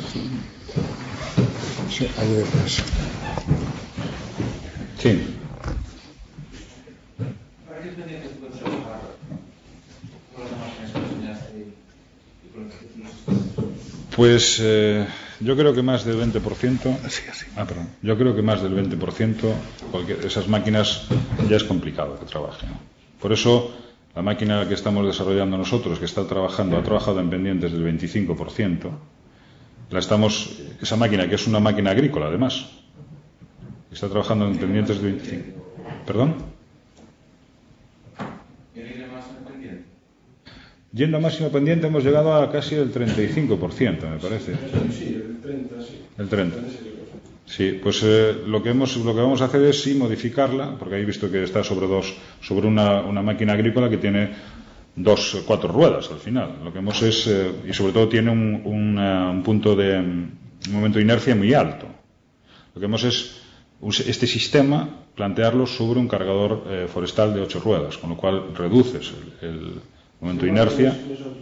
Sí, ahí detrás. Sí. Pues yo creo que más del 20%. Yo creo que más del 20%, esas máquinas ya es complicado que trabajen, ¿no? Por eso la máquina que estamos desarrollando nosotros, que ha trabajado en pendientes del 25%, esa máquina, que es una máquina agrícola además, está trabajando en pendientes del 25%. ¿Perdón? Yendo a máximo pendiente hemos llegado a casi el 35%, me parece. Sí, el 30, sí. El 30. Sí, pues lo que vamos a hacer es modificarla, porque he visto que está sobre una máquina agrícola que tiene 4 ruedas al final. Lo que hemos es, y sobre todo tiene un punto un momento de inercia muy alto. Lo que hemos es este sistema plantearlo sobre un cargador forestal de 8 ruedas, con lo cual reduces el momento de inercia.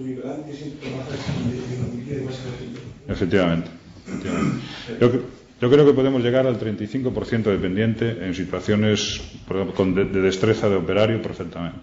Efectivamente. Yo creo que podemos llegar al 35% de pendiente en situaciones de destreza de operario perfectamente.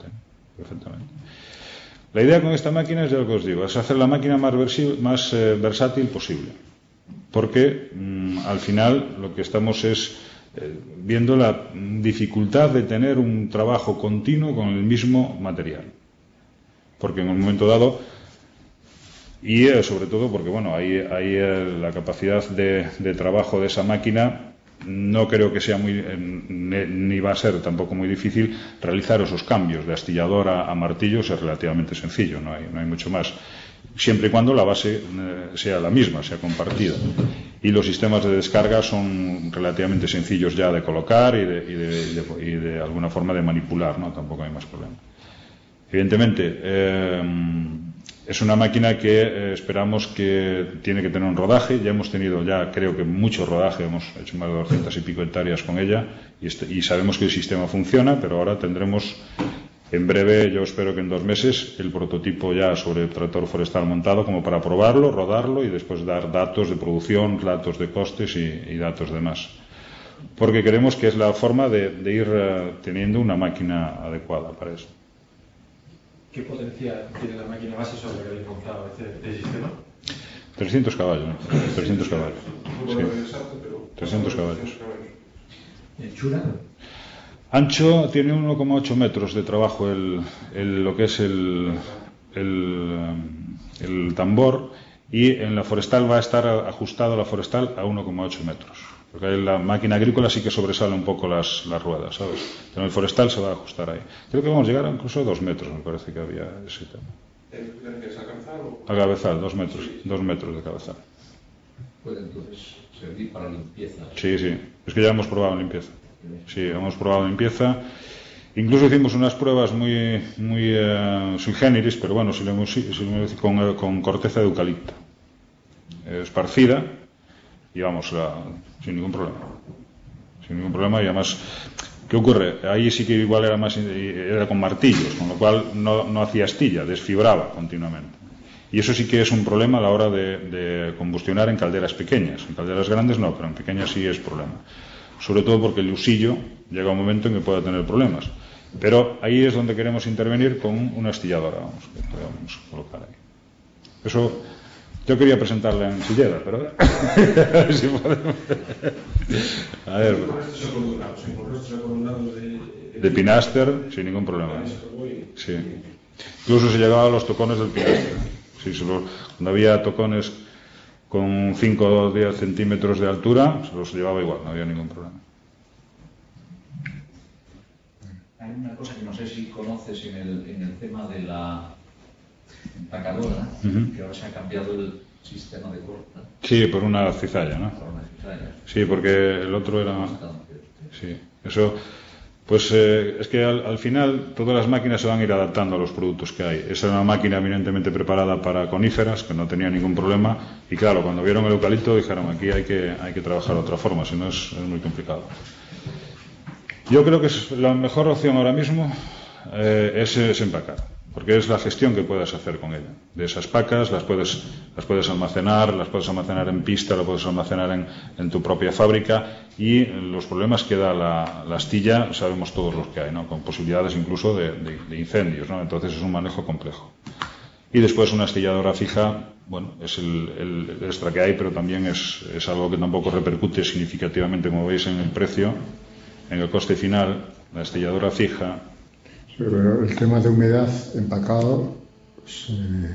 La idea con esta máquina es, ya lo que os digo, es hacer la máquina más versátil posible. Porque al final lo que estamos es viendo la dificultad de tener un trabajo continuo con el mismo material. Porque en un momento dado, y sobre todo porque bueno, hay la capacidad de trabajo de esa máquina, no creo que sea ni va a ser tampoco muy difícil realizar esos cambios de astillador a martillo. Es relativamente sencillo, no hay mucho más, siempre y cuando la base sea la misma, sea compartida, y los sistemas de descarga son relativamente sencillos ya de colocar y de alguna forma de manipular, ¿no? Tampoco hay más problema. Evidentemente, es una máquina que esperamos que tiene que tener un rodaje. Ya hemos tenido, creo que mucho rodaje, hemos hecho más de 200 y pico hectáreas con ella y sabemos que el sistema funciona, pero ahora tendremos en breve, yo espero que en 2 meses, el prototipo ya sobre el tractor forestal montado como para probarlo, rodarlo y después dar datos de producción, datos de costes y datos de más. Porque creemos que es la forma de ir teniendo una máquina adecuada para eso. ¿Qué potencia tiene la máquina base sobre la que habéis montado este sistema? 300 caballos. 300 caballos. Sí. 300 caballos. ¿Anchura? Ancho tiene 1,8 metros de trabajo lo que es el tambor, y en la forestal va a estar ajustado la forestal a 1,8 metros. Porque en la máquina agrícola sí que sobresale un poco las ruedas, ¿sabes? Pero en el forestal se va a ajustar ahí. Creo que vamos a llegar incluso a 2 metros, me parece que había ese tema. ¿Es a cabezal o...? A cabezal, 2 metros. 2 metros de cabezal. ¿Puede entonces servir para limpieza? Sí. Es que ya hemos probado en limpieza. Sí, hemos probado en limpieza. Incluso hicimos unas pruebas muy sui generis, pero bueno, con corteza de eucalipto esparcida, y vamos, sin ningún problema. Y además, ¿qué ocurre? Ahí sí que igual era con martillos, con lo cual no hacía astilla, desfibraba continuamente. Y eso sí que es un problema a la hora de combustionar en calderas pequeñas. En calderas grandes no, pero en pequeñas sí es problema. Sobre todo porque el usillo llega a un momento en que pueda tener problemas. Pero ahí es donde queremos intervenir con una astilladora, vamos a colocar ahí. Eso yo quería presentarla en Silleda, pero a ver si podemos. A ver. De Pinaster, sin ningún problema. Sí. Incluso se llegaba a los tocones del Pinaster. Sí, cuando había tocones con 5 o 10 centímetros de altura, se los llevaba igual, no había ningún problema. Hay una cosa que no sé si conoces en el tema de la empacadora, que ahora se ha cambiado el sistema de corta. Sí, por una cizalla, ¿no? Por una cizalla. Sí, porque el otro era... Sí, eso... Pues es que al final todas las máquinas se van a ir adaptando a los productos que hay. Esa era una máquina eminentemente preparada para coníferas, que no tenía ningún problema, y claro, cuando vieron el eucalipto dijeron, aquí hay que trabajar de otra forma, si no es muy complicado. Yo creo que la mejor opción ahora mismo es empacar, porque es la gestión que puedas hacer con ella. De esas pacas las puedes almacenar en pista, las puedes almacenar en tu propia fábrica, y los problemas que da la astilla sabemos todos los que hay, ¿no? Con posibilidades incluso de incendios, ¿no? Entonces es un manejo complejo. Y después una astilladora fija, bueno, es el extra que hay, pero también es algo que tampoco repercute significativamente, como veis, en el precio, en el coste final. La astilladora fija. Sí, pero el tema de humedad empacado se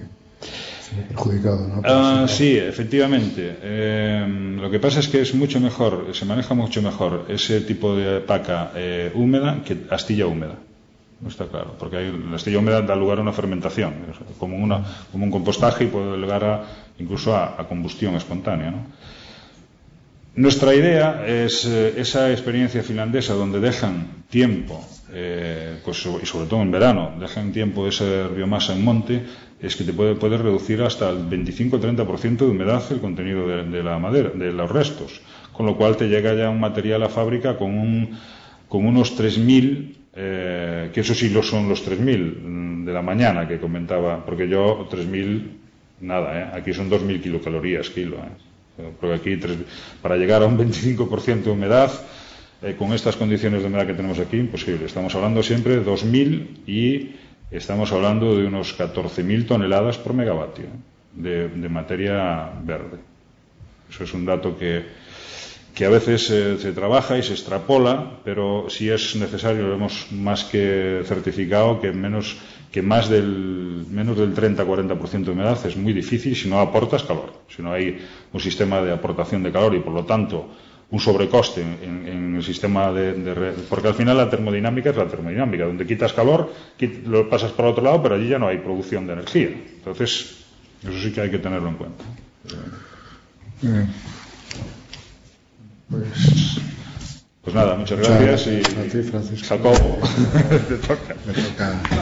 ve perjudicado, ¿no? Sí, efectivamente. Lo que pasa es que es mucho mejor, se maneja mucho mejor ese tipo de paca húmeda que astilla húmeda. No está claro, porque la astilla húmeda da lugar a una fermentación, como un compostaje, y puede llegar incluso a combustión espontánea, ¿no? Nuestra idea es esa experiencia finlandesa donde dejan tiempo, pues, y sobre todo en verano, dejan tiempo esa biomasa en monte, es que te puede reducir hasta el 25-30% de humedad el contenido de la madera, de los restos, con lo cual te llega ya un material a fábrica con unos 3.000, que eso sí lo son los 3.000 de la mañana que comentaba, porque yo 3.000 nada, aquí son 2.000 kilocalorías kilo, porque aquí para llegar a un 25% de humedad con estas condiciones de humedad que tenemos aquí, imposible. Estamos hablando siempre de 2.000, y estamos hablando de unos 14.000 toneladas por megavatio de materia verde. Eso es un dato que a veces se trabaja y se extrapola, pero si es necesario, lo hemos más que certificado, que más del 30-40% de humedad es muy difícil si no aportas calor, si no hay un sistema de aportación de calor, y por lo tanto un sobrecoste en el sistema porque al final la termodinámica es la termodinámica, donde quitas calor, lo pasas por otro lado, pero allí ya no hay producción de energía. Entonces eso sí que hay que tenerlo en cuenta. Pues nada, muchas gracias. Y a ti, Francisco. Jacobo, te toca. Me toca.